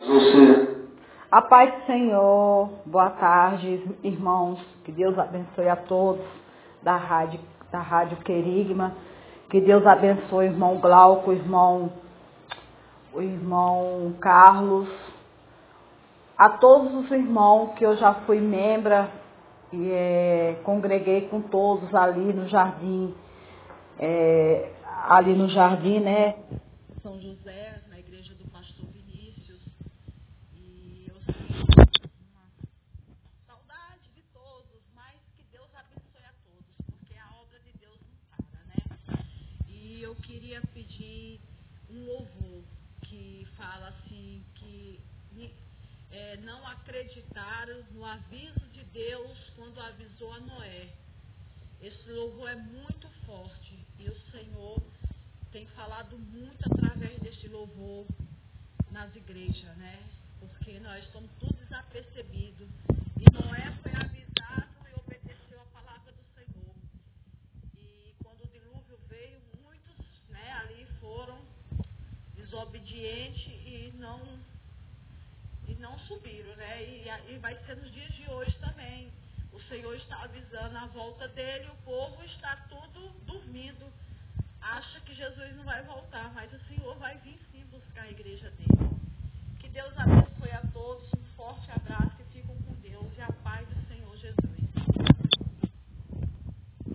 Você. A paz do Senhor, boa tarde, irmãos, que Deus abençoe a todos da Rádio Querigma, que Deus abençoe o irmão Glauco, o irmão Carlos, a todos os irmãos que eu já fui membra e congreguei com todos ali no jardim, né, São José, na igreja do pastor Vinícius, e eu sinto uma saudade de todos, mas que Deus abençoe a todos, porque a obra de Deus não para, né? E eu queria pedir um louvor que fala assim, que não acreditaram no aviso de Deus quando avisou a Noé. Esse louvor é muito forte e o Senhor tem falado muito através deste louvor nas igrejas, né? Porque nós estamos todos desapercebidos. E Noé foi avisado e obedeceu a palavra do Senhor. E quando o dilúvio veio, muitos, né, ali foram desobedientes e não subiram, né? E vai ser nos dias de hoje também. O Senhor está avisando a volta dele, o povo está tudo dormindo. Acha que Jesus não vai voltar, mas o Senhor vai vir